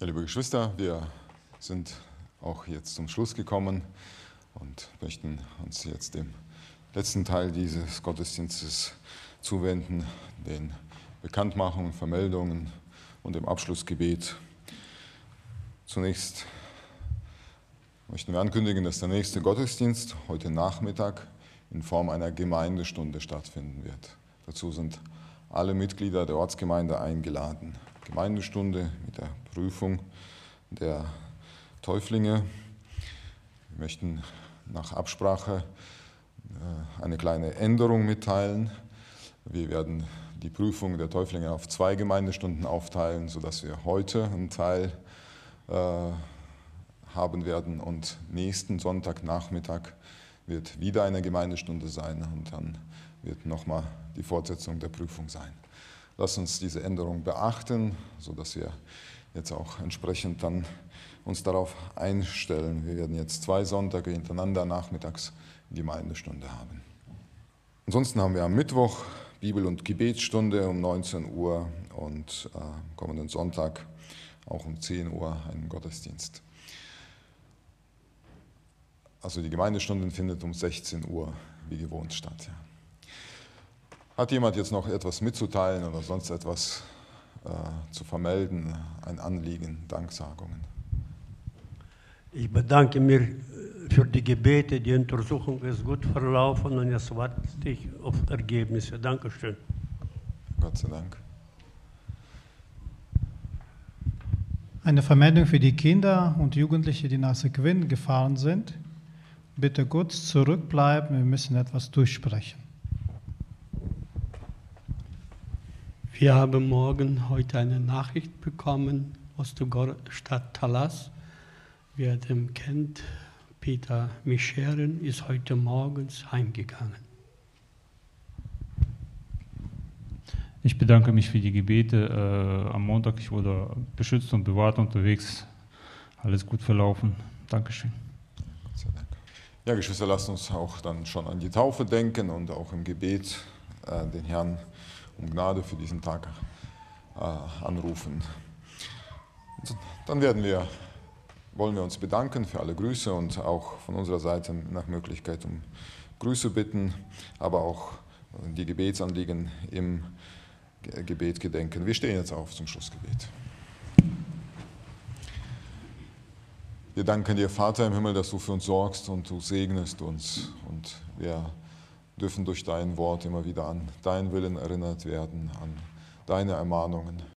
Ja, liebe Geschwister, wir sind auch jetzt zum Schluss gekommen und möchten uns jetzt dem letzten Teil dieses Gottesdienstes zuwenden, den Bekanntmachungen, Vermeldungen und dem Abschlussgebet. Zunächst möchten wir ankündigen, dass der nächste Gottesdienst heute Nachmittag in Form einer Gemeindestunde stattfinden wird. Dazu sind alle Mitglieder der Ortsgemeinde eingeladen. Gemeindestunde mit der Prüfung der Täuflinge. Wir möchten nach Absprache eine kleine Änderung mitteilen. Wir werden die Prüfung der Täuflinge auf 2 Gemeindestunden aufteilen, sodass wir heute einen Teil haben werden und nächsten Sonntagnachmittag wird wieder eine Gemeindestunde sein und dann wird nochmal die Fortsetzung der Prüfung sein. Lasst uns diese Änderung beachten, sodass wir jetzt auch entsprechend dann uns darauf einstellen. Wir werden jetzt 2 Sonntage hintereinander nachmittags Gemeindestunde haben. Ansonsten haben wir am Mittwoch Bibel- und Gebetsstunde um 19 Uhr und kommenden Sonntag auch um 10 Uhr einen Gottesdienst. Also die Gemeindestunde findet um 16 Uhr wie gewohnt statt. Ja. Hat jemand jetzt noch etwas mitzuteilen oder sonst etwas zu vermelden, ein Anliegen, Danksagungen? Ich bedanke mich für die Gebete, die Untersuchung ist gut verlaufen und jetzt warte ich auf Ergebnisse. Dankeschön. Gott sei Dank. Eine Vermeldung für die Kinder und Jugendliche, die nach Sequin gefahren sind. Bitte kurz zurückbleiben, wir müssen etwas durchsprechen. Wir haben heute eine Nachricht bekommen aus der Stadt Talas. Wer den kennt, Peter Micheren ist heute morgens heimgegangen. Ich bedanke mich für die Gebete. Am Montag, ich wurde beschützt und bewahrt unterwegs. Alles gut verlaufen. Dankeschön. Gott sei Dank. Ja, Geschwister, lasst uns auch dann schon an die Taufe denken und auch im Gebet den Herrn um Gnade für diesen Tag anrufen. Dann wollen wir uns bedanken für alle Grüße und auch von unserer Seite nach Möglichkeit um Grüße bitten, aber auch die Gebetsanliegen im Gebet gedenken. Wir stehen jetzt auf zum Schlussgebet. Wir danken dir, Vater im Himmel, dass du für uns sorgst und du segnest uns. Und wir dürfen durch dein Wort immer wieder an deinen Willen erinnert werden, an deine Ermahnungen.